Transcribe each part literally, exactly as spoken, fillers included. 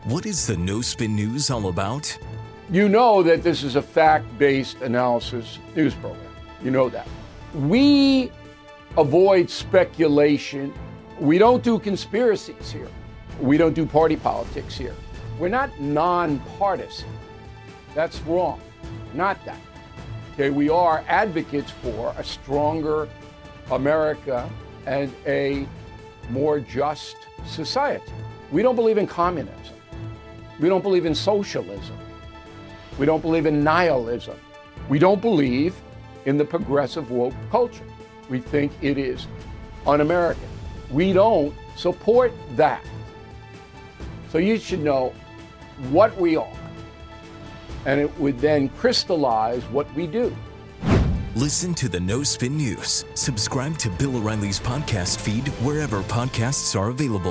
What is the No Spin News all about? You know that this is a fact-based analysis news program. You know that. We avoid speculation. We don't do conspiracies here. We don't do party politics here. We're not nonpartisan. That's wrong. Not that. Okay, we are advocates for a stronger America and a more just society. We don't believe in communism. We don't believe in socialism. We don't believe in nihilism. We don't believe in the progressive woke culture. We think it is un-American. We don't support that. So you should know what we are, and it would then crystallize what we do. Listen to the No Spin News. Subscribe to Bill O'Reilly's podcast feed wherever podcasts are available.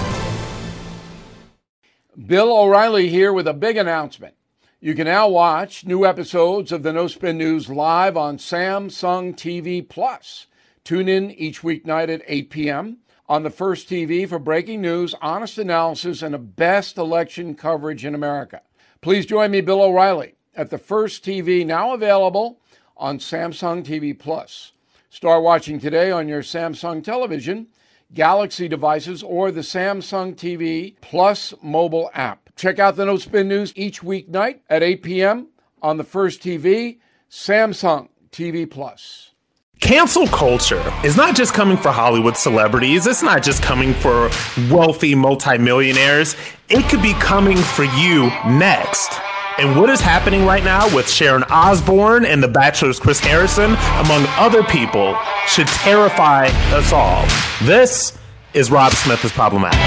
Bill O'Reilly here with a big announcement. You can now watch new episodes of the No Spin News live on Samsung T V Plus. Tune in each weeknight at eight p.m. on the First T V for breaking news, honest analysis, and the best election coverage in America. Please join me, Bill O'Reilly, at the First T V, now available on Samsung T V Plus. Start watching today on your Samsung television, Galaxy devices, or the Samsung T V Plus mobile app. Check out the No Spin News each weeknight at eight p.m. on the First T V, Samsung T V Plus. Cancel culture is not just coming for Hollywood celebrities. It's not just coming for wealthy multimillionaires. It could be coming for you next. And what is happening right now with Sharon Osbourne and The Bachelor's Chris Harrison, among other people, should terrify us all. This is Rob Smith is Problematic.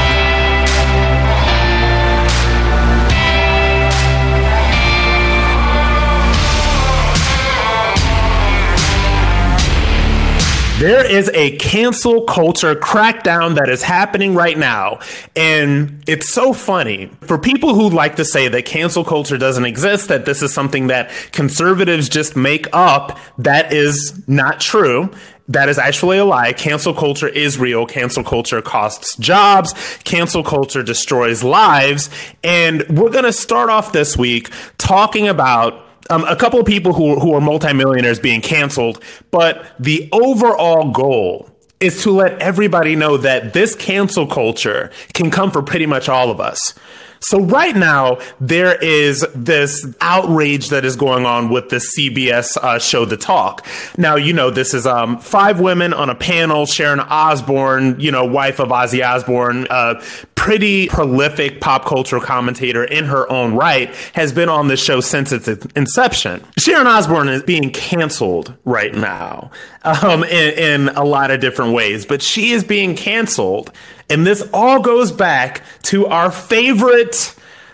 There is a cancel culture crackdown that is happening right now. And it's so funny. For people who like to say that cancel culture doesn't exist, that this is something that conservatives just make up, that is not true. That is actually a lie. Cancel culture is real. Cancel culture costs jobs. Cancel culture destroys lives. And we're going to start off this week talking about Um, a couple of people who, who are multimillionaires being canceled, but the overall goal is to let everybody know that this cancel culture can come for pretty much all of us. So right now, there is this outrage that is going on with the C B S uh, show, The Talk. Now, you know, this is um, five women on a panel. Sharon Osbourne, you know, wife of Ozzy Osbourne, uh, pretty prolific pop culture commentator in her own right, has been on the show since its inception. Sharon Osbourne is being canceled right now um, in, in a lot of different ways, but she is being canceled. And this all goes back to our favorite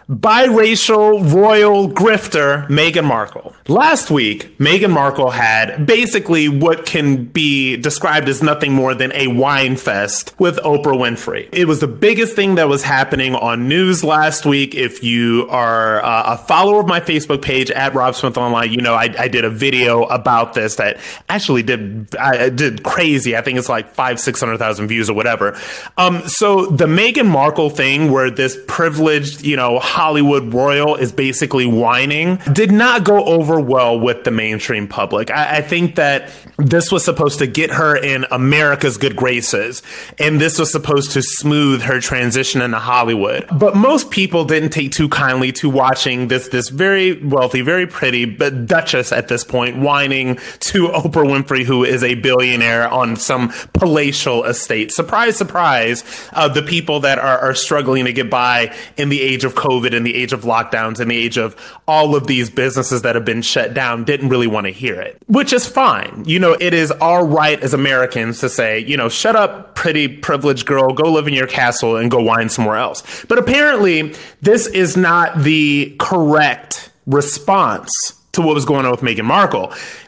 biracial royal grifter, Meghan Markle. Last week, Meghan Markle had basically what can be described as nothing more than a wine fest with Oprah Winfrey. It was the biggest thing that was happening on news last week. If you are uh, a follower of my Facebook page at Rob Smith Online, you know I, I did a video about this that actually did I did crazy. I think it's like five, six hundred thousand views or whatever. Um, so the Meghan Markle thing, where this privileged, you know, Hollywood royal is basically whining, did not go over well with the mainstream public. I, I think that this was supposed to get her in America's good graces, and this was supposed to smooth her transition into Hollywood. But most people didn't take too kindly to watching this this very wealthy, very pretty, but duchess at this point whining to Oprah Winfrey, who is a billionaire on some palatial estate. Surprise, surprise, uh, the people that are, are struggling to get by in the age of COVID, in the age of lockdowns, in the age of all of these businesses that have been shut down, didn't really want to hear it, which is fine. You know, it is our right as Americans to say, you know, shut up, pretty privileged girl, go live in your castle and go whine somewhere else. But apparently, this is not the correct response to what was going on with Meghan Markle.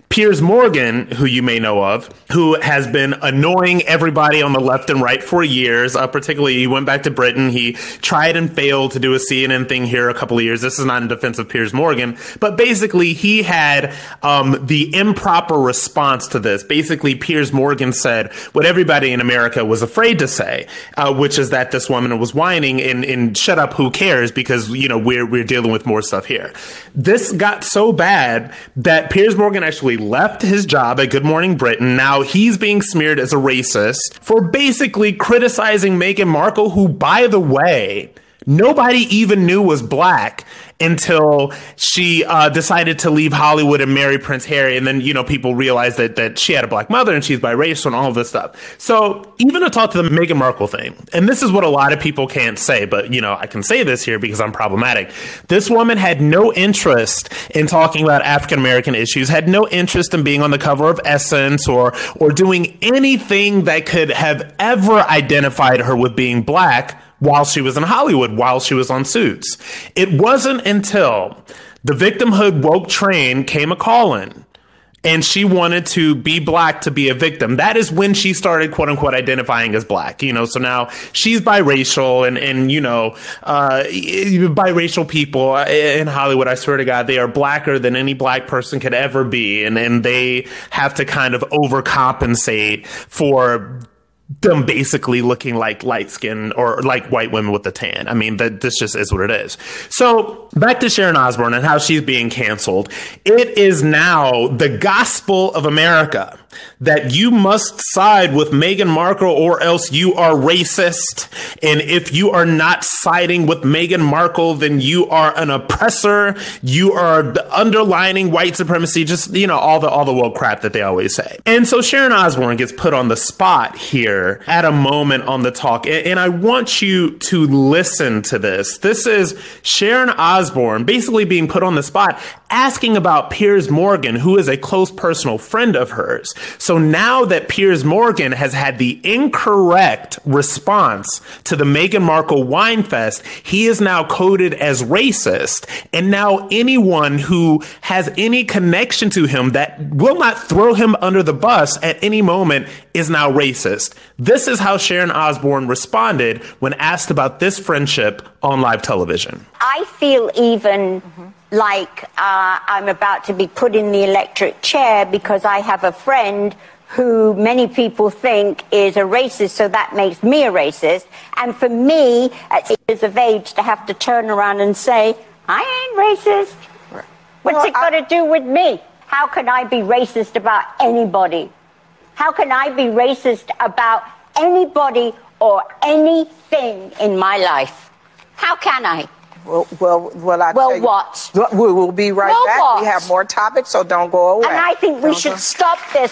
Piers Morgan, who you may know of, who has been annoying everybody on the left and right for years, uh, particularly he went back to Britain. He tried and failed to do a C N N thing here a couple of years. This is not in defense of Piers Morgan, but basically he had um, the improper response to this. Basically, Piers Morgan said what everybody in America was afraid to say, uh, which is that this woman was whining and, and shut up, who cares, because, you know, we're, we're dealing with more stuff here. This got so bad that Piers Morgan actually left his job at Good Morning Britain. Now he's being smeared as a racist for basically criticizing Meghan Markle, who, by the way, nobody even knew was black until she uh, decided to leave Hollywood and marry Prince Harry. And then, you know, people realized that that she had a black mother and she's biracial and all of this stuff. So even to talk to the Meghan Markle thing, and this is what a lot of people can't say, but, you know, I can say this here because I'm problematic. This woman had no interest in talking about African-American issues, had no interest in being on the cover of Essence or, or doing anything that could have ever identified her with being black while she was in Hollywood, while she was on Suits. It wasn't until the victimhood woke train came a-calling and she wanted to be black to be a victim. That is when she started, quote unquote, identifying as black. You know, so now she's biracial and, and you know, uh, biracial people in Hollywood, I swear to God, they are blacker than any black person could ever be. And, and they have to kind of overcompensate for them basically looking like light skin or like white women with a tan. I mean, that this just is what it is. So back to Sharon Osbourne and how she's being canceled. It is now the gospel of America that you must side with Meghan Markle or else you are racist. And if you are not siding with Meghan Markle, then you are an oppressor. You are underlining white supremacy, just, you know, all the all the woke crap that they always say. And so Sharon Osbourne gets put on the spot here at a moment on the talk. And I want you to listen to this. This is Sharon Osbourne basically being put on the spot, asking about Piers Morgan, who is a close personal friend of hers. So now that Piers Morgan has had the incorrect response to the Meghan Markle wine fest, he is now coded as racist. And now anyone who has any connection to him that will not throw him under the bus at any moment is now racist. This is how Sharon Osbourne responded when asked about this friendship on live television. I feel even mm-hmm. like uh, I'm about to be put in the electric chair because I have a friend who many people think is a racist, so that makes me a racist. And for me, at years of age, to have to turn around and say, I ain't racist. What's well, it got to do with me? How can I be racist about anybody? How can I be racist about anybody or anything in my life? How can I? Well, well, well, I well tell you, what? We will be right well, back. What? We have more topics, so don't go away. And I think we don't should go. stop this.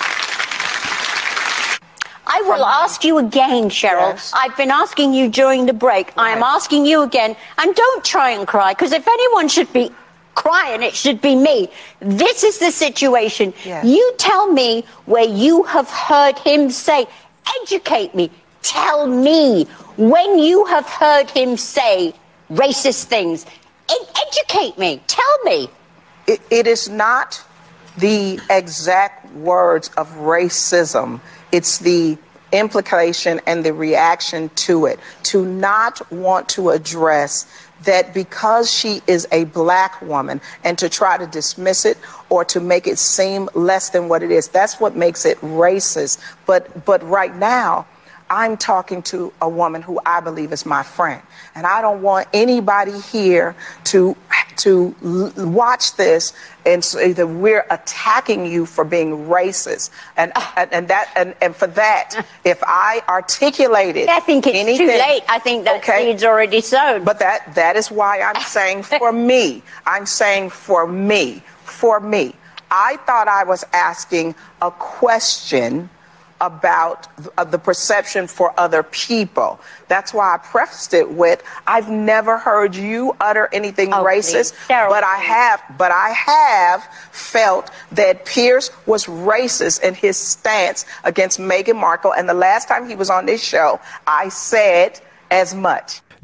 I will From ask you again, Cheryl. Yes. I've been asking you during the break. Right. I am asking you again. And don't try and cry, because if anyone should be crying, it should be me. This is the situation. Yes. You tell me where you have heard him say, educate me. Tell me when you have heard him say racist things. Educate me. Tell me. It, it is not the exact words of racism. It's the implication and the reaction to it. To not want to address that because she is a black woman and to try to dismiss it or to make it seem less than what it is. That's what makes it racist. But but right now, I'm talking to a woman who I believe is my friend. And I don't want anybody here to to l- watch this and say that we're attacking you for being racist. And and, and that and, and for that, if I articulated I think it's anything, too late. I think that okay, seed's already sown. But that that is why I'm saying for me. I'm saying for me. For me. I thought I was asking a question about uh, the perception for other people. That's why I prefaced it with, I've never heard you utter anything oh, racist, but I have, but I have felt that Piers was racist in his stance against Meghan Markle. And the last time he was on this show, I said as much.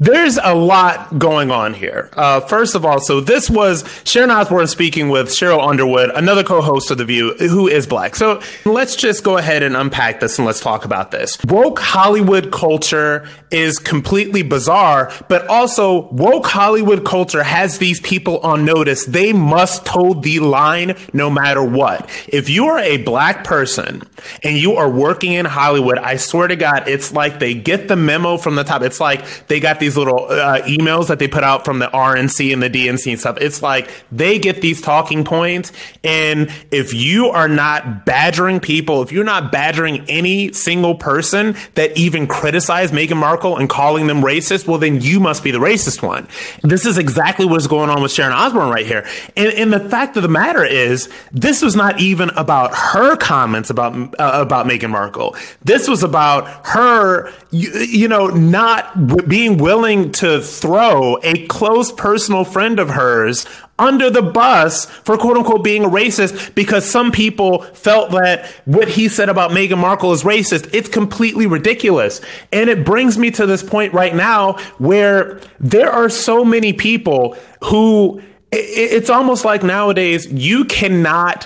There's a lot going on here. Uh, first of all, so this was Sharon Osbourne speaking with Cheryl Underwood, another co-host of The View, who is black. So let's just go ahead and unpack this and let's talk about this. Woke Hollywood culture is completely bizarre, but also woke Hollywood culture has these people on notice. They must toe the line no matter what. If you are a black person and you are working in Hollywood, I swear to God, it's like they get the memo from the top. It's like they got these little uh, emails that they put out from the R N C and the D N C and stuff. It's like they get these talking points. And if you are not badgering people, if you're not badgering any single person that even criticized Meghan Markle and calling them racist, well, then you must be the racist one. This is exactly what's going on with Sharon Osbourne right here. And, and the fact of the matter is, this was not even about her comments about, uh, about Meghan Markle. This was about her, you, you know, not w- being willing to throw a close personal friend of hers under the bus for quote unquote being a racist because some people felt that what he said about Meghan Markle is racist. It's completely ridiculous. And it brings me to this point right now where there are so many people who it's almost like nowadays you cannot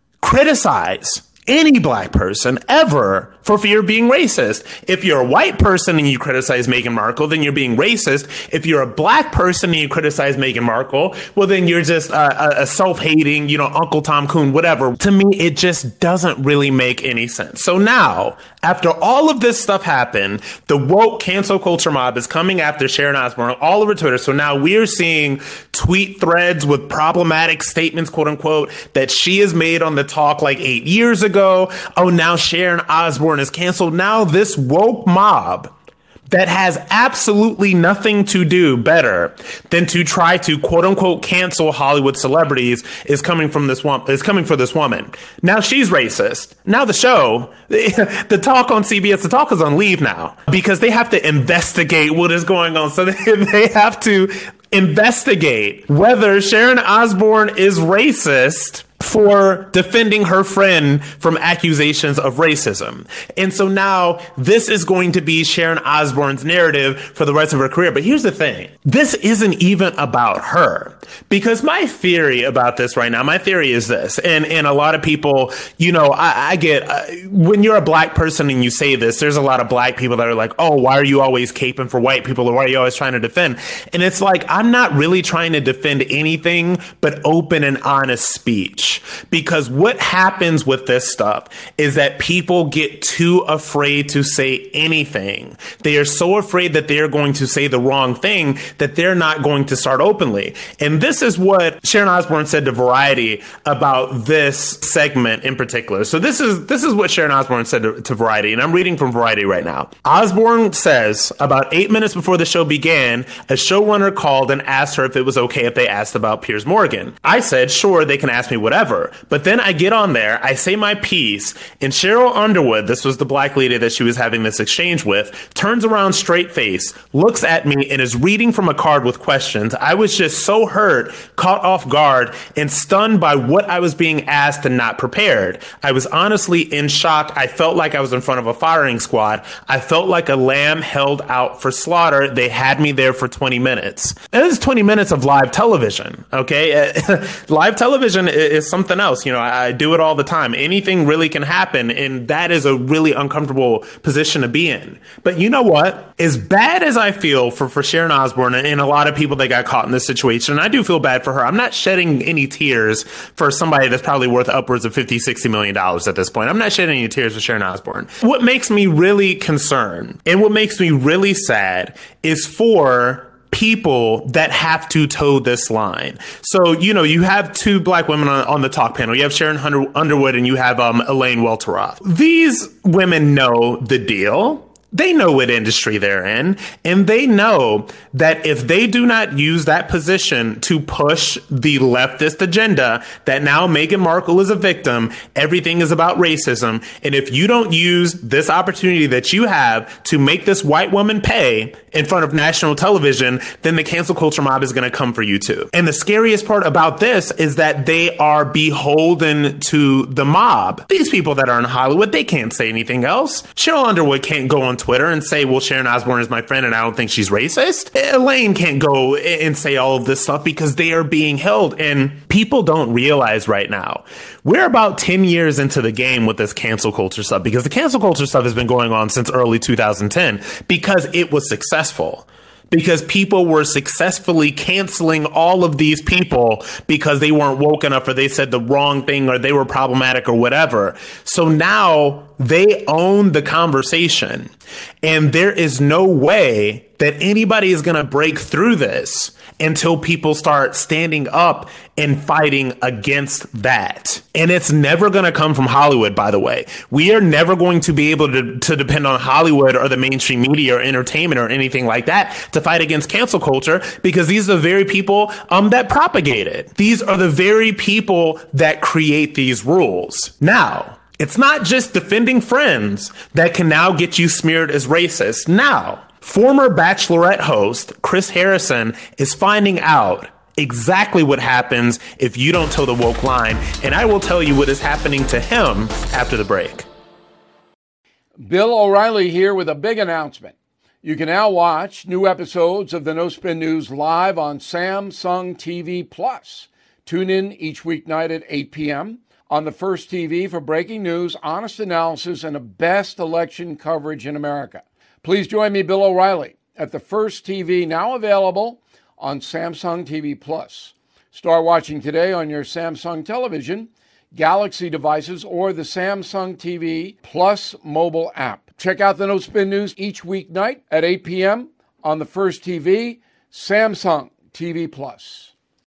criticize any black person ever for fear of being racist. If you're a white person and you criticize Meghan Markle, then you're being racist. If you're a black person and you criticize Meghan Markle, well, then you're just a, a self-hating, you know, Uncle Tom Coon, whatever. To me, it just doesn't really make any sense. So now, after all of this stuff happened, the woke cancel culture mob is coming after Sharon Osbourne all over Twitter. So now we're seeing tweet threads with problematic statements, quote unquote, that she has made on the talk like eight years ago. Oh, now Sharon Osbourne is canceled. Now this woke mob that has absolutely nothing to do better than to try to quote unquote cancel Hollywood celebrities is coming from this one is coming for this woman. Now she's racist. Now the show, the talk on C B S, the talk is on leave now because they have to investigate what is going on. So they, they have to investigate whether Sharon Osbourne is racist for defending her friend from accusations of racism. And so now this is going to be Sharon Osbourne's narrative for the rest of her career. But here's the thing. This isn't even about her. Because my theory about this right now, my theory is this, and, and a lot of people, you know, I, I get, uh, when you're a black person and you say this, there's a lot of black people that are like, oh, why are you always caping for white people? Or why are you always trying to defend? And it's like, I'm not really trying to defend anything but open and honest speech. Because what happens with this stuff is that people get too afraid to say anything. They are so afraid that they're going to say the wrong thing that they're not going to start openly. And this is what Sharon Osbourne said to Variety about this segment in particular. So this is this is what Sharon Osbourne said to, to Variety, and I'm reading from Variety right now. Osbourne says, about eight minutes before the show began, a showrunner called and asked her if it was okay if they asked about Piers Morgan. I said, sure, they can ask me whatever. But then I get on there, I say my piece, and Cheryl Underwood, this was the black lady that she was having this exchange with, turns around straight face, looks at me, and is reading from a card with questions. I was just so hurt, caught off guard, and stunned by what I was being asked and not prepared. I was honestly in shock. I felt like I was in front of a firing squad. I felt like a lamb held out for slaughter. They had me there for twenty minutes. And this is twenty minutes of live television, okay? Live television is something else. You know, I, I do it all the time. Anything really can happen, and that is a really uncomfortable position to be in. But you know what? As bad as I feel for, for Sharon Osbourne and, and a lot of people that got caught in this situation, and I do feel bad for her. I'm not shedding any tears for somebody that's probably worth upwards of fifty, sixty million dollars at this point. I'm not shedding any tears for Sharon Osbourne. What makes me really concerned and what makes me really sad is for people that have to toe this line. So, you know, you have two black women on, on the talk panel. You have Sharon Underwood and you have um, Elaine Welteroth. These women know the deal. They know what industry they're in, and they know that if they do not use that position to push the leftist agenda, that now Meghan Markle is a victim, everything is about racism, and if you don't use this opportunity that you have to make this white woman pay in front of national television, then the cancel culture mob is going to come for you too. And the scariest part about this is that they are beholden to the mob. These people that are in Hollywood, they can't say anything else. Cheryl Underwood can't go on Twitter and say, well, Sharon Osbourne is my friend and I don't think she's racist. Elaine can't go and say all of this stuff because they are being held. And people don't realize right now, we're about ten years into the game with this cancel culture stuff, because the cancel culture stuff has been going on since early two thousand ten because it was successful. Because people were successfully canceling all of these people because they weren't woke enough, or they said the wrong thing, or they were problematic or whatever. So now they own the conversation, and there is no way that anybody is going to break through this until people start standing up and fighting against that. And it's never going to come from Hollywood, by the way. We are never going to be able to, to depend on Hollywood or the mainstream media or entertainment or anything like that to fight against cancel culture, because these are the very people um, that propagate it. These are the very people that create these rules. Now, it's not just defending Friends that can now get you smeared as racist. Now, former Bachelorette host Chris Harrison is finding out exactly what happens if you don't toe the woke line, and I will tell you what is happening to him after the break. Bill O'Reilly here with a big announcement. You can now watch new episodes of the No Spin News live on Samsung T V Plus. Tune in each weeknight at eight p.m. on the First T V for breaking news, honest analysis, and the best election coverage in America. Please join me, Bill O'Reilly, at the First T V, now available on Samsung T V Plus. Start watching today on your Samsung television, Galaxy devices, or the Samsung T V Plus mobile app. Check out the No Spin News each weeknight at eight p.m. on the First T V, Samsung T V Plus.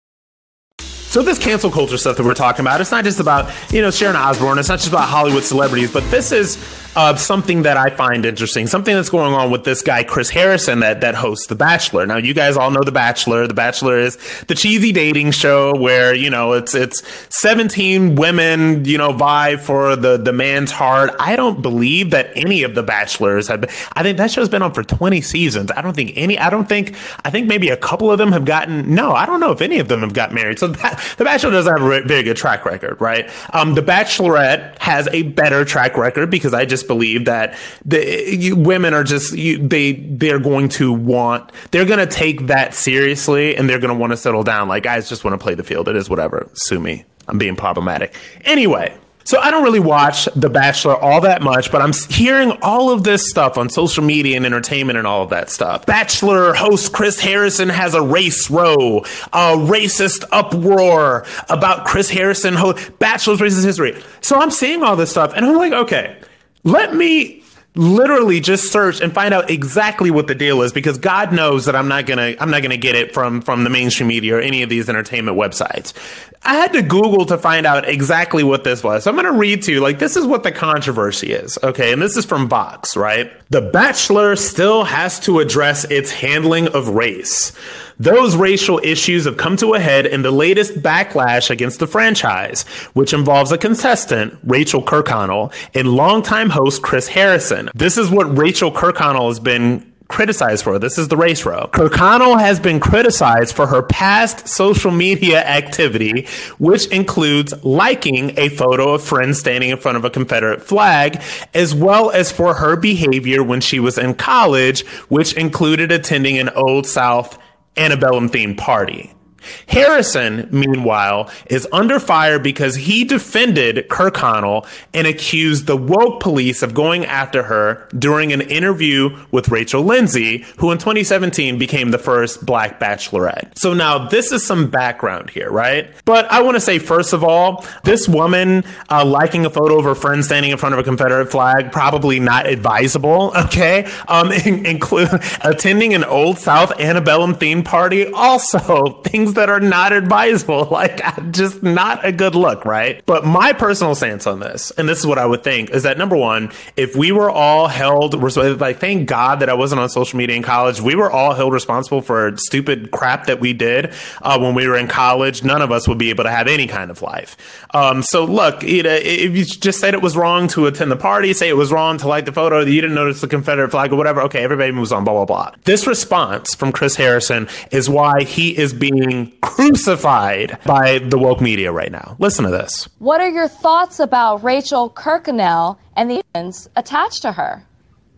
So this cancel culture stuff that we're talking about, it's not just about, you know, Sharon Osbourne. It's not just about Hollywood celebrities, but this is uh, something that I find interesting, something that's going on with this guy, Chris Harrison, that, that hosts The Bachelor. Now, you guys all know The Bachelor. The Bachelor is the cheesy dating show where, you know, it's it's seventeen women, you know, vie for the, the man's heart. I don't believe that any of The Bachelors have been. I think that show's been on for twenty seasons. I don't think any, I don't think, I think maybe a couple of them have gotten, no, I don't know if any of them have got married. So that, The Bachelor doesn't have a very good track record, right? Um, the Bachelorette has a better track record because I just believe that the you, women are just you, they they're going to want they're going to take that seriously, and they're going to want to settle down. Like, guys just want to play the field. It is whatever. Sue me. I'm being problematic. Anyway. So I don't really watch The Bachelor all that much, but I'm hearing all of this stuff on social media and entertainment and all of that stuff. Bachelor host Chris Harrison has a race row, a racist uproar about Chris Harrison, ho- Bachelor's racist history. So I'm seeing all this stuff and I'm like, okay, let me literally just search and find out exactly what the deal is, because God knows that I'm not gonna I'm not gonna get it from from the mainstream media or any of these entertainment websites. I had to Google to find out exactly what this was. So I'm gonna read to you, like, this is what the controversy is, okay? And this is from Vox, right? The Bachelor still has to address its handling of race. Those racial issues have come to a head in the latest backlash against the franchise, which involves a contestant, Rachel Kirkconnell, and longtime host Chris Harrison. This is what Rachel Kirkconnell has been criticized for. This is the race row. Kirkconnell has been criticized for her past social media activity, which includes liking a photo of Friends standing in front of a Confederate flag, as well as for her behavior when she was in college, which included attending an Old South antebellum-themed party. Harrison, meanwhile, is under fire because he defended Kirkconnell and accused the woke police of going after her during an interview with Rachel Lindsay, who in twenty seventeen became the first Black Bachelorette. So now this is some background here, right? But I want to say, first of all, this woman uh, liking a photo of her friend standing in front of a Confederate flag, probably not advisable, okay? Um, in- include attending an Old South antebellum-themed party, also things that are not advisable, like just not a good look, right? But my personal stance on this, and this is what I would think, is that number one, if we were all held, like, thank God that I wasn't on social media in college, we were all held responsible for stupid crap that we did uh, when we were in college, none of us would be able to have any kind of life. Um, so look, you know, if you just said it was wrong to attend the party, say it was wrong to like the photo, you didn't notice the Confederate flag or whatever, okay, everybody moves on, blah, blah, blah. This response from Chris Harrison is why he is being crucified by the woke media right now. Listen to this. What are your thoughts about Rachel Kirkconnell and the attached to her?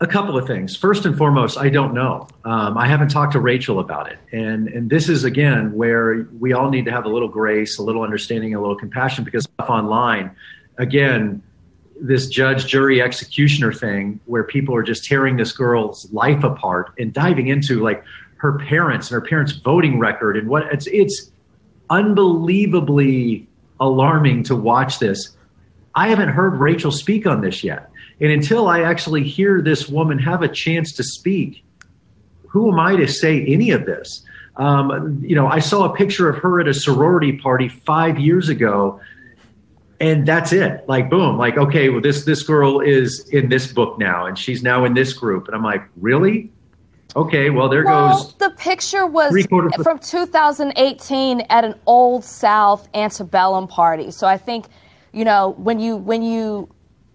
A couple of things. First and foremost, I don't know. Um, I haven't talked to Rachel about it. And and this is, again, where we all need to have a little grace, a little understanding, a little compassion, because online, again, this judge, jury, executioner thing where people are just tearing this girl's life apart and diving into like her parents and her parents' voting record and what it's it's unbelievably alarming to watch this. I haven't heard Rachel speak on this yet. And until I actually hear this woman have a chance to speak, who am I to say any of this? Um, you know, I saw a picture of her at a sorority party five years ago, and that's it. Like, boom, like, okay, well, this this girl is in this book now, and she's now in this group. And I'm like, really? Okay, well, there well, goes. The picture was from two thousand eighteen at an Old South antebellum party. So I think, you know, when you when you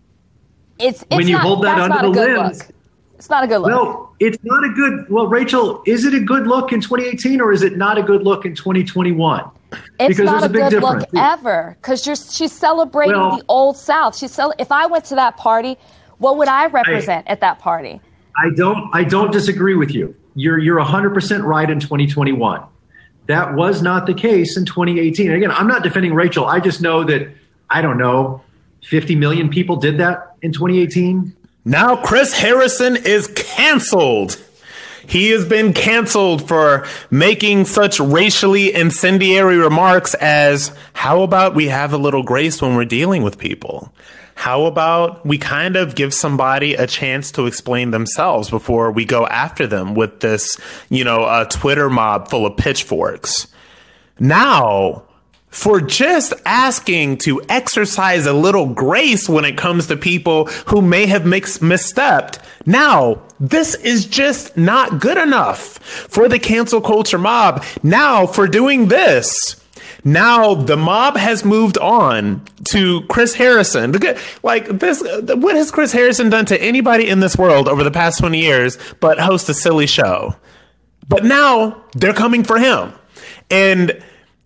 it's, it's when you not, hold that under the limbs, look. It's not a good look. No, it's not a good. Well, Rachel, is it a good look in twenty eighteen or is it not a good look in twenty twenty-one? It's because not a, a big good difference. look ever because you're she's celebrating well, the Old South. She's cel- if I went to that party, what would I represent I, at that party? I don't. I don't disagree with you. You're you're one hundred percent right in twenty twenty-one. That was not the case in twenty eighteen. And again, I'm not defending Rachel. I just know that I don't know. fifty million people did that in twenty eighteen. Now Chris Harrison is canceled. He has been canceled for making such racially incendiary remarks as, how about we have a little grace when we're dealing with people? How about we kind of give somebody a chance to explain themselves before we go after them with this, you know, a Twitter mob full of pitchforks? Now, for just asking to exercise a little grace when it comes to people who may have mix- misstepped. Now, this is just not good enough for the cancel culture mob. Now, for doing this, now the mob has moved on to Chris Harrison. Like this, what has Chris Harrison done to anybody in this world over the past twenty years but host a silly show? But now they're coming for him. And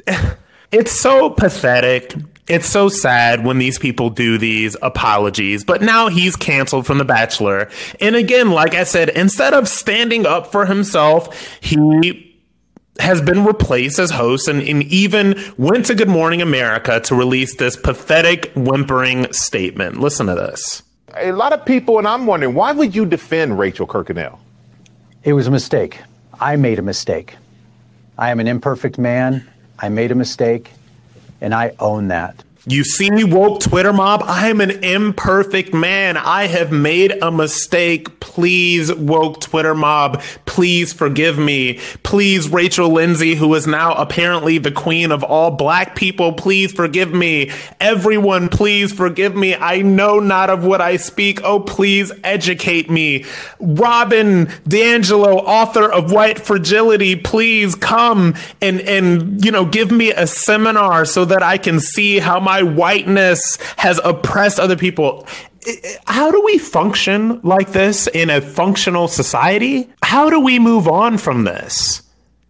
it's so pathetic. It's so sad when these people do these apologies, but now he's canceled from The Bachelor. And again, like I said, instead of standing up for himself, he has been replaced as host and, and even went to Good Morning America to release this pathetic, whimpering statement. Listen to this. A lot of people, and I'm wondering, why would you defend Rachel Kirkconnell? It was a mistake. I made a mistake. I am an imperfect man. I made a mistake, and I own that. You see me, woke Twitter mob? I am an imperfect man. I have made a mistake. Please, woke Twitter mob, please forgive me. Please, Rachel Lindsay, who is now apparently the queen of all black people, please forgive me. Everyone, please forgive me. I know not of what I speak. Oh, please educate me. Robin DiAngelo, author of White Fragility, please come and, and, you know, give me a seminar so that I can see how my My whiteness has oppressed other people. How do we function like this in a functional society? How do we move on from this?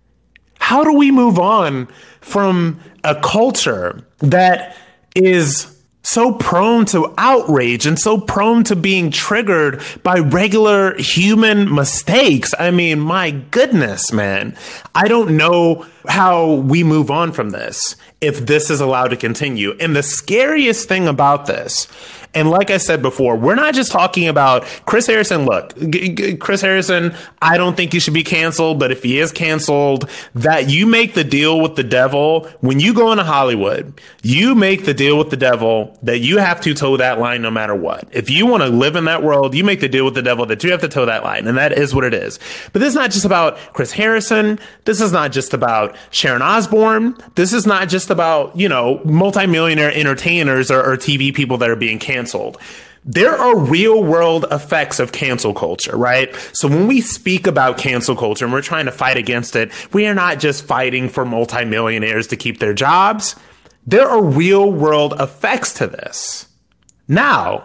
How do we move on from a culture that is so prone to outrage and so prone to being triggered by regular human mistakes? I mean, my goodness, man. I don't know how we move on from this if this is allowed to continue. And the scariest thing about this, and like I said before, we're not just talking about Chris Harrison. Look, G- G- Chris Harrison, I don't think he should be canceled, but if he is canceled, that you make the deal with the devil. When you go into Hollywood, you make the deal with the devil that you have to toe that line no matter what. If you want to live in that world, you make the deal with the devil that you have to toe that line, and that is what it is. But this is not just about Chris Harrison. This is not just about Sharon Osbourne. This is not just about, you know, multimillionaire entertainers or, or T V people that are being canceled. Canceled. There are real world effects of cancel culture, right? So when we speak about cancel culture and we're trying to fight against it, we are not just fighting for multimillionaires to keep their jobs. There are real world effects to this. Now,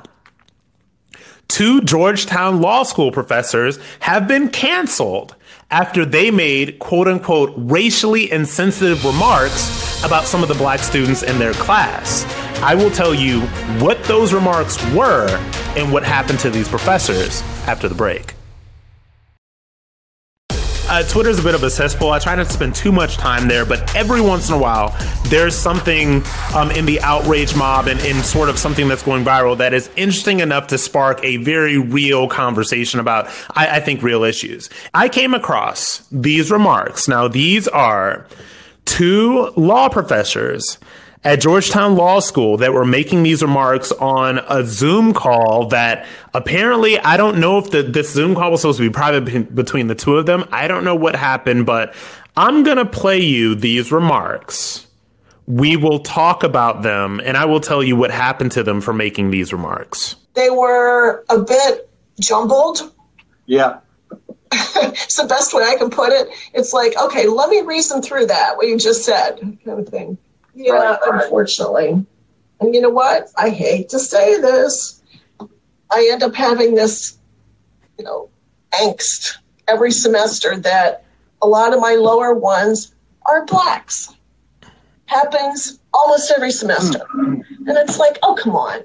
two Georgetown Law School professors have been canceled after they made quote unquote racially insensitive remarks about some of the black students in their class. I will tell you what those remarks were and what happened to these professors after the break. Uh, Twitter's a bit of a cesspool. I try not to spend too much time there, but every once in a while, there's something um, in the outrage mob and in sort of something that's going viral that is interesting enough to spark a very real conversation about, I, I think, real issues. I came across these remarks. Now, these are two law professors at Georgetown Law School that were making these remarks on a Zoom call that apparently, I don't know if the, this Zoom call was supposed to be private between the two of them. I don't know what happened, but I'm going to play you these remarks. We will talk about them, and I will tell you what happened to them for making these remarks. They were a bit jumbled. Yeah. It's the best way I can put it. It's like, okay, let me reason through that, what you just said, kind of thing. Yeah, right, right. Unfortunately. And you know what? I hate to say this. I end up having this, you know, angst every semester that a lot of my lower ones are blacks. Happens almost every semester. And it's like, oh, come on.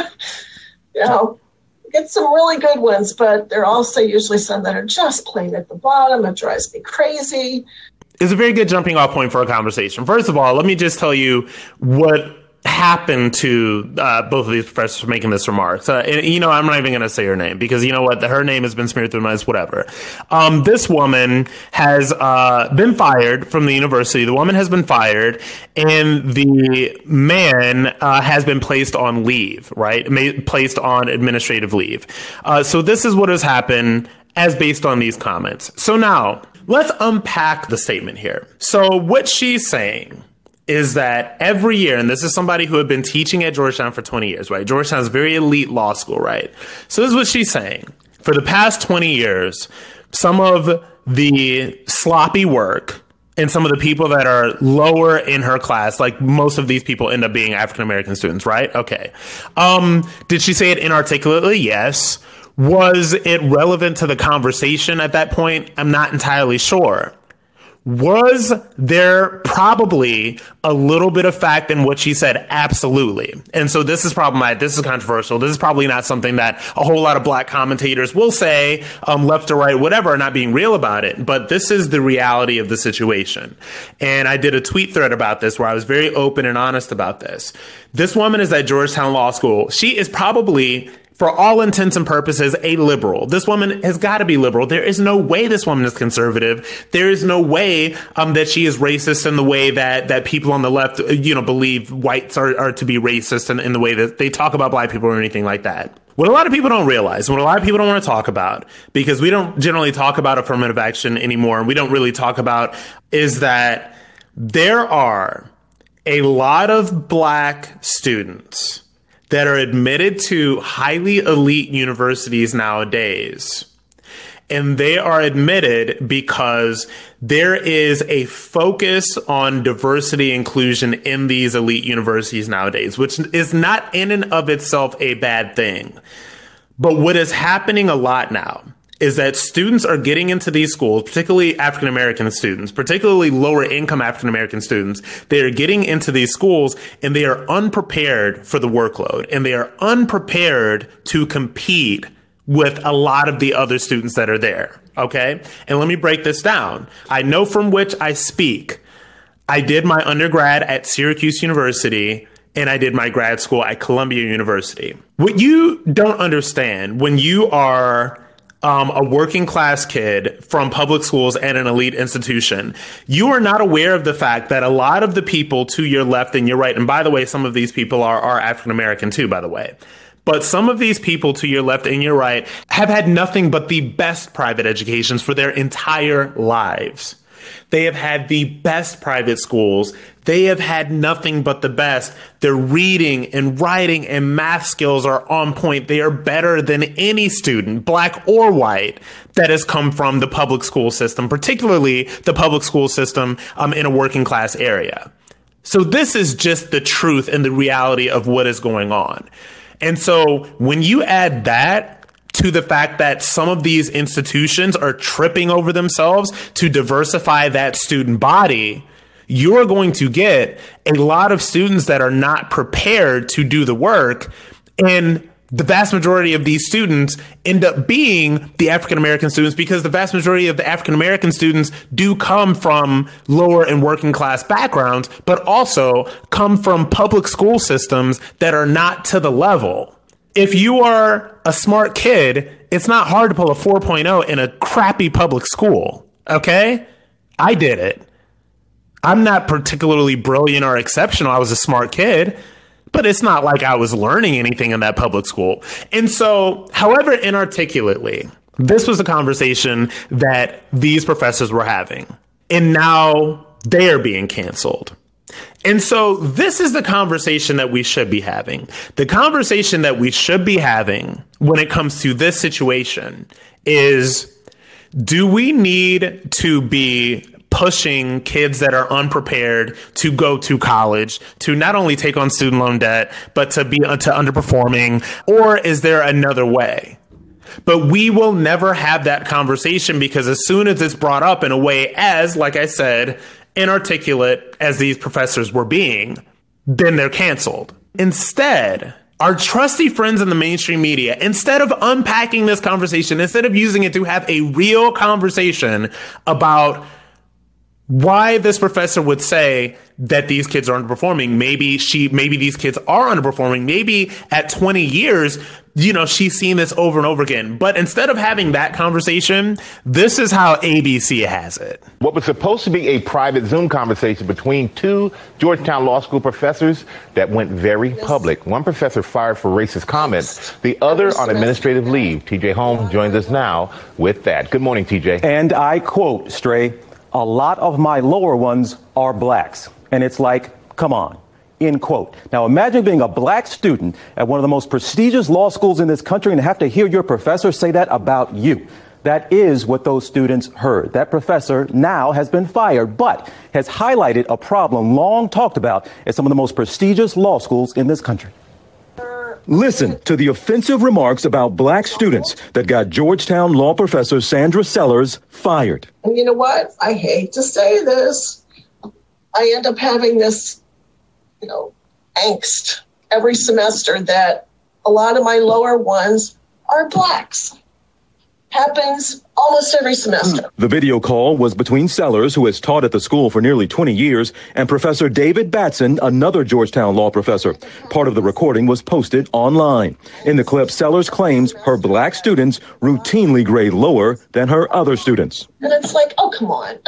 You know, get some really good ones, but there are also usually some that are just plain at the bottom. It drives me crazy. It's a very good jumping off point for a conversation. First of all, let me just tell you what happened to uh, both of these professors for making this remark. Uh, and, you know, I'm not even going to say her name because, you know what, her name has been smeared through my eyes, whatever. Um, this woman has uh, been fired from the university. The woman has been fired, and the man uh, has been placed on leave, right? Ma- placed on administrative leave. Uh, so this is what has happened as based on these comments. So now, let's unpack the statement here. So what she's saying is that every year, and this is somebody who had been teaching at Georgetown for twenty years, right? Georgetown's a very elite law school, right? So this is what she's saying. For the past twenty years, some of the sloppy work and some of the people that are lower in her class, like most of these people end up being African-American students, right? Okay. Um, did she say it inarticulately? Yes. Was it relevant to the conversation at that point? I'm not entirely sure. Was there probably a little bit of fact in what she said? Absolutely. And so this is problematic. This is controversial. This is probably not something that a whole lot of black commentators will say, um, left or right, whatever, not being real about it. But this is the reality of the situation. And I did a tweet thread about this where I was very open and honest about this. This woman is at Georgetown Law School. She is probably, for all intents and purposes, a liberal. This woman has got to be liberal. There is no way this woman is conservative. There is no way um, that she is racist in the way that, that people on the left, you know, believe whites are, are to be racist in, in the way that they talk about black people or anything like that. What a lot of people don't realize, what a lot of people don't want to talk about, because we don't generally talk about affirmative action anymore, and we don't really talk about, is that there are a lot of black students that are admitted to highly elite universities nowadays. And they are admitted because there is a focus on diversity inclusion in these elite universities nowadays, which is not in and of itself a bad thing. But what is happening a lot now is that students are getting into these schools, particularly African-American students, particularly lower income African-American students. They are getting into these schools and they are unprepared for the workload, and they are unprepared to compete with a lot of the other students that are there. Okay. And let me break this down. I know from which I speak. I did my undergrad at Syracuse University, and I did my grad school at Columbia University. What you don't understand when you are Um, a working class kid from public schools and an elite institution, you are not aware of the fact that a lot of the people to your left and your right, and by the way, some of these people are, are African American too, by the way, but some of these people to your left and your right have had nothing but the best private educations for their entire lives. They have had the best private schools. They have had nothing but the best. Their reading and writing and math skills are on point. They are better than any student, black or white, that has come from the public school system, particularly the public school system um, in a working class area. So this is just the truth and the reality of what is going on. And so when you add that to the fact that some of these institutions are tripping over themselves to diversify that student body, you're going to get a lot of students that are not prepared to do the work. And the vast majority of these students end up being the African-American students, because the vast majority of the African-American students do come from lower and working class backgrounds, but also come from public school systems that are not to the level. If you are a smart kid, it's not hard to pull a four point oh in a crappy public school. Okay? I did it. I'm not particularly brilliant or exceptional. I was a smart kid, but it's not like I was learning anything in that public school. And so, however inarticulately, this was a conversation that these professors were having. And now they are being canceled. And so this is the conversation that we should be having. The conversation that we should be having when it comes to this situation is, do we need to be pushing kids that are unprepared to go to college, to not only take on student loan debt, but to be to underperforming? Or is there another way? But we will never have that conversation, because as soon as it's brought up in a way as, like I said, inarticulate as these professors were being, then they're canceled. Instead, our trusty friends in the mainstream media, instead of unpacking this conversation, instead of using it to have a real conversation about why this professor would say that these kids are underperforming, maybe she, maybe these kids are underperforming, maybe at twenty years, you know, she's seen this over and over again. But instead of having that conversation, this is how A B C has it. What was supposed to be a private Zoom conversation between two Georgetown Law School professors that went very public. One professor fired for racist comments, the other on administrative leave. T J Holmes joins us now with that. Good morning, T J. And I quote, Stray, "A lot of my lower ones are blacks." And it's like, come on. End quote. Now imagine being a black student at one of the most prestigious law schools in this country and have to hear your professor say that about you. That is what those students heard. That professor now has been fired, but has highlighted a problem long talked about at some of the most prestigious law schools in this country. Listen to the offensive remarks about black students that got Georgetown law professor Sandra Sellers fired. And you know what? I hate to say this. I end up having this, you know, angst every semester that a lot of my lower ones are blacks. Happens almost every semester. The video call was between Sellers, who has taught at the school for nearly twenty years, and Professor David Batson, another Georgetown law professor. Part of the recording was posted online. In the clip, Sellers claims her black students routinely grade lower than her other students. And it's like, oh, come on.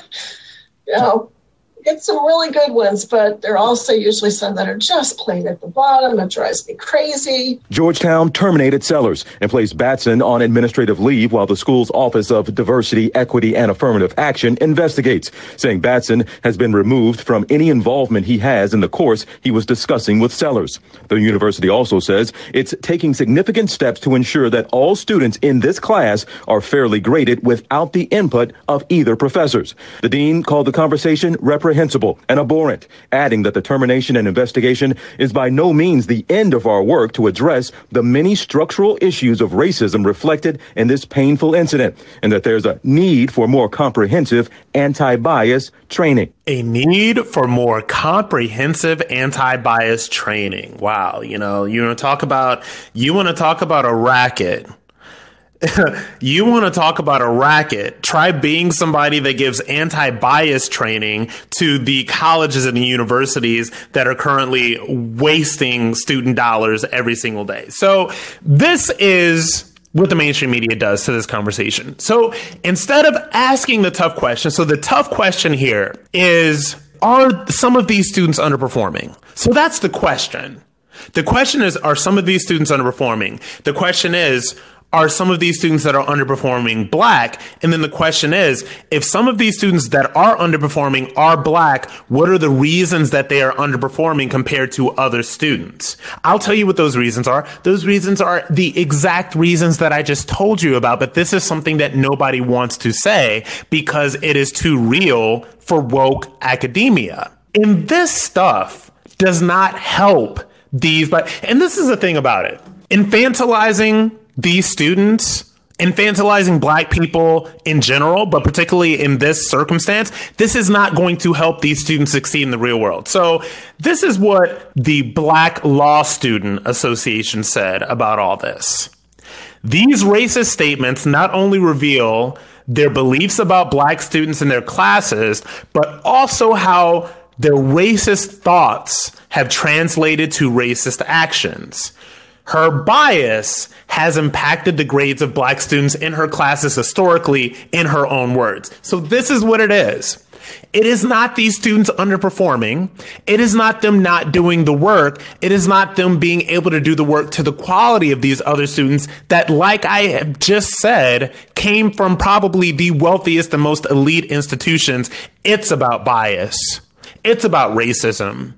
you know, get some really good ones, but there are also usually some that are just plain at the bottom. It drives me crazy. Georgetown terminated Sellers and placed Batson on administrative leave while the school's Office of Diversity, Equity, and Affirmative Action investigates, saying Batson has been removed from any involvement he has in the course he was discussing with Sellers. The university also says it's taking significant steps to ensure that all students in this class are fairly graded without the input of either professors. The dean called the conversation reprehensible and abhorrent, adding that the termination and investigation is by no means the end of our work to address the many structural issues of racism reflected in this painful incident, and that there's a need for more comprehensive anti-bias training. A need for more comprehensive anti-bias training. Wow. You know, you want to talk about, you want to talk about a racket. You want to talk about a racket. Try being somebody that gives anti-bias training to the colleges and the universities that are currently wasting student dollars every single day. So this is what the mainstream media does to this conversation. So instead of asking the tough question, so the tough question here is, are some of these students underperforming? So that's the question. The question is, are some of these students underperforming? The question is, are some of these students that are underperforming black? And then the question is, if some of these students that are underperforming are black, what are the reasons that they are underperforming compared to other students? I'll tell you what those reasons are. Those reasons are the exact reasons that I just told you about, but this is something that nobody wants to say because it is too real for woke academia. And this stuff does not help these, but, and this is the thing about it. Infantilizing these students infantilizing black people in general, but particularly in this circumstance, this is not going to help these students succeed in the real world. So this is what the Black Law Student Association said about all this. These racist statements not only reveal their beliefs about black students in their classes, but also how their racist thoughts have translated to racist actions. Her bias has impacted the grades of black students in her classes historically, in her own words. So this is what it is. It is not these students underperforming. It is not them not doing the work. It is not them being able to do the work to the quality of these other students that, like I have just said, came from probably the wealthiest and most elite institutions. It's about bias. It's about racism.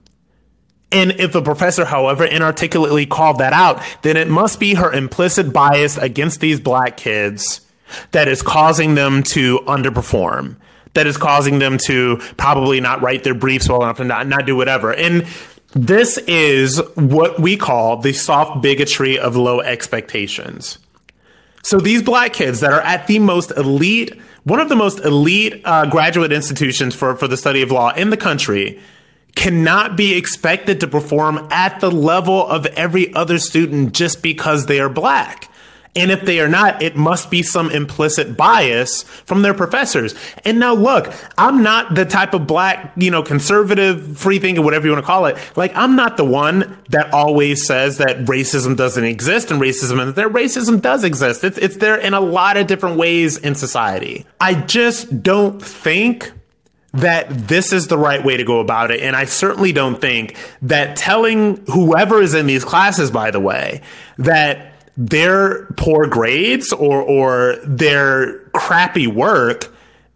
And if a professor, however, inarticulately called that out, then it must be her implicit bias against these black kids that is causing them to underperform, that is causing them to probably not write their briefs well enough and not, not do whatever. And this is what we call the soft bigotry of low expectations. So these black kids that are at the most elite, one of the most elite uh, graduate institutions for, for the study of law in the country, cannot be expected to perform at the level of every other student just because they are black. And if they are not, it must be some implicit bias from their professors. And now look, I'm not the type of black, you know, conservative, free thinker, whatever you want to call it. Like, I'm not the one that always says that racism doesn't exist and racism is there. Racism does exist. It's, it's there in a lot of different ways in society. I just don't think that this is the right way to go about it. And I certainly don't think that telling whoever is in these classes, by the way, that their poor grades or, or their crappy work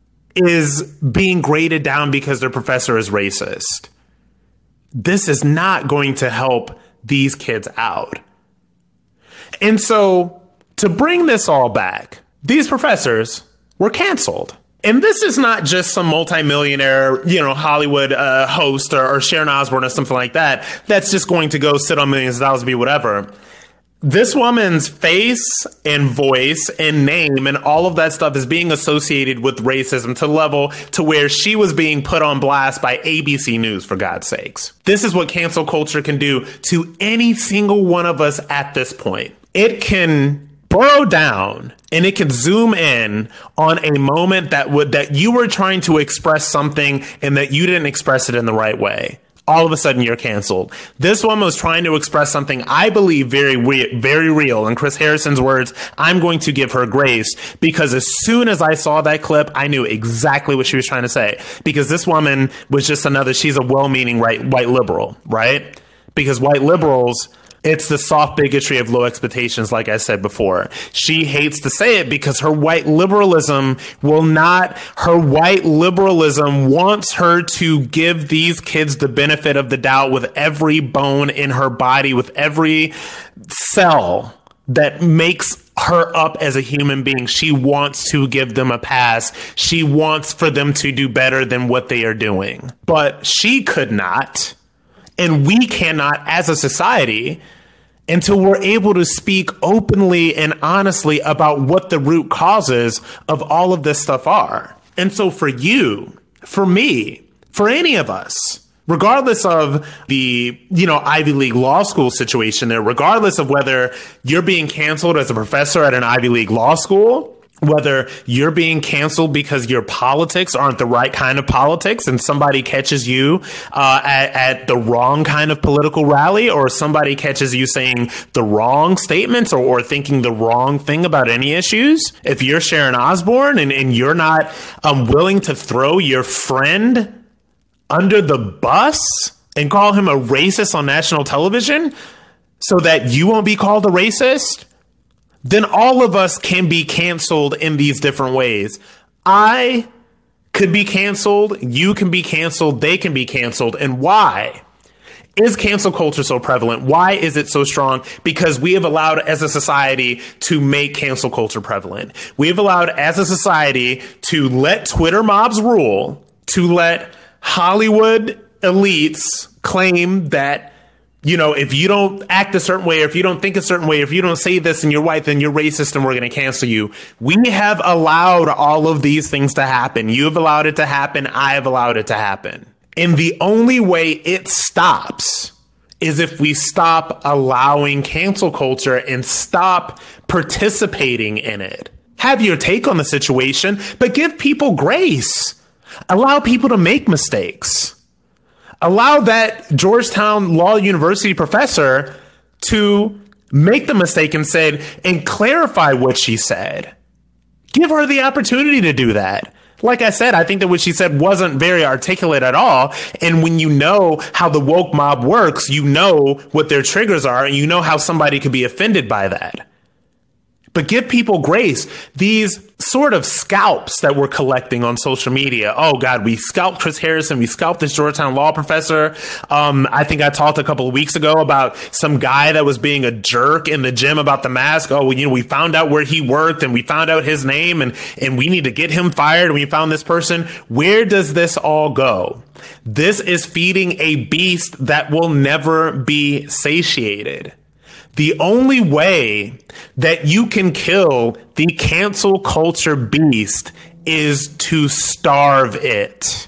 is being graded down because their professor is racist. This is not going to help these kids out. And so to bring this all back, these professors were canceled. And this is not just some multimillionaire, you know, Hollywood uh, host or, or Sharon Osbourne or something like that that's just going to go sit on millions of dollars and be whatever. This woman's face and voice and name and all of that stuff is being associated with racism to the level to where she was being put on blast by A B C News, for God's sakes. This is what cancel culture can do to any single one of us at this point. It can burrow down and it can zoom in on a moment that would that you were trying to express something and that you didn't express it in the right way. All of a sudden you're canceled. This woman was trying to express something I believe very, re- very real. In Chris Harrison's words, I'm going to give her grace because as soon as I saw that clip, I knew exactly what she was trying to say. Because this woman was just another, she's a well-meaning right, white liberal, right? Because white liberals, it's the soft bigotry of low expectations, like I said before. She hates to say it because her white liberalism will not, her white liberalism wants her to give these kids the benefit of the doubt with every bone in her body, with every cell that makes her up as a human being. She wants to give them a pass. She wants for them to do better than what they are doing. But she could not. And we cannot, as a society, until we're able to speak openly and honestly about what the root causes of all of this stuff are. And so for you, for me, for any of us, regardless of the, you know, Ivy League law school situation there, regardless of whether you're being canceled as a professor at an Ivy League law school, whether you're being canceled because your politics aren't the right kind of politics and somebody catches you uh, at, at the wrong kind of political rally, or somebody catches you saying the wrong statements or, or thinking the wrong thing about any issues. If you're Sharon Osbourne and, and you're not um, willing to throw your friend under the bus and call him a racist on national television so that you won't be called a racist, then all of us can be canceled in these different ways. I could be canceled. You can be canceled. They can be canceled. And why is cancel culture so prevalent? Why is it so strong? Because we have allowed as a society to make cancel culture prevalent. We have allowed as a society to let Twitter mobs rule, to let Hollywood elites claim that you know, if you don't act a certain way, or if you don't think a certain way, if you don't say this and you're white, then you're racist and we're going to cancel you. We have allowed all of these things to happen. You have allowed it to happen. I have allowed it to happen. And the only way it stops is if we stop allowing cancel culture and stop participating in it. Have your take on the situation, but give people grace. Allow people to make mistakes. Allow that Georgetown Law University professor to make the mistake and said, and clarify what she said. Give her the opportunity to do that. Like I said, I think that what she said wasn't very articulate at all. And when you know how the woke mob works, you know what their triggers are, and you know how somebody could be offended by that. But give people grace. These sort of scalps that we're collecting on social media. Oh, God, we scalped Chris Harrison. We scalped this Georgetown law professor. Um, I think I talked a couple of weeks ago about some guy that was being a jerk in the gym about the mask. Oh, well, you know, we found out where he worked and we found out his name and, and we need to get him fired. And we found this person. Where does this all go? This is feeding a beast that will never be satiated. The only way that you can kill the cancel culture beast is to starve it.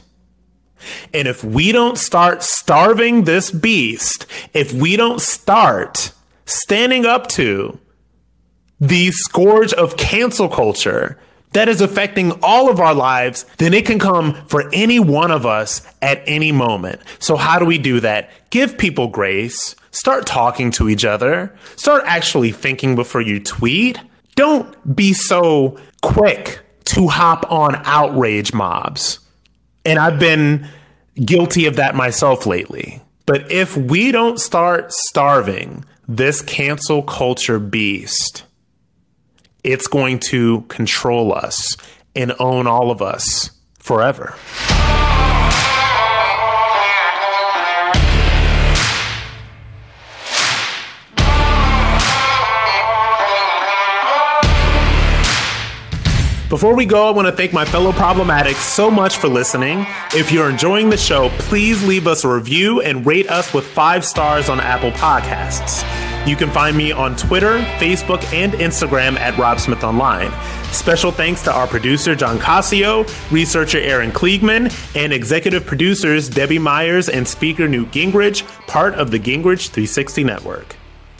And if we don't start starving this beast, if we don't start standing up to the scourge of cancel culture that is affecting all of our lives, then it can come for any one of us at any moment. So how do we do that? Give people grace. Start talking to each other. Start actually thinking before you tweet. Don't be so quick to hop on outrage mobs. And I've been guilty of that myself lately. But if we don't start starving this cancel culture beast, it's going to control us and own all of us forever. Before we go, I want to thank my fellow Problematics so much for listening. If you're enjoying the show, please leave us a review and rate us with five stars on Apple Podcasts. You can find me on Twitter, Facebook, and Instagram at Rob Smith Online. Special thanks to our producer, John Casio, researcher Aaron Kliegman, and executive producers Debbie Myers and speaker Newt Gingrich, part of the Gingrich three sixty Network.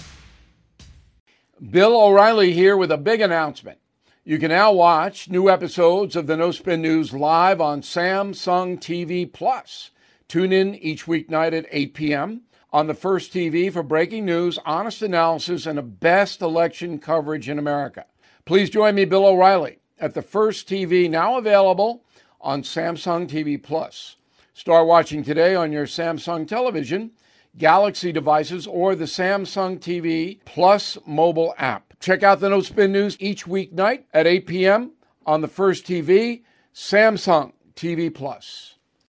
Bill O'Reilly here with a big announcement. You can now watch new episodes of the No Spin News live on Samsung T V Plus. Tune in each weeknight at eight p.m. on the First T V for breaking news, honest analysis, and the best election coverage in America. Please join me, Bill O'Reilly, at the First T V, now available on Samsung T V Plus. Start watching today on your Samsung television, Galaxy devices, or the Samsung T V Plus mobile app. Check out the No Spin News each weeknight at eight p.m. on the First T V, Samsung T V Plus.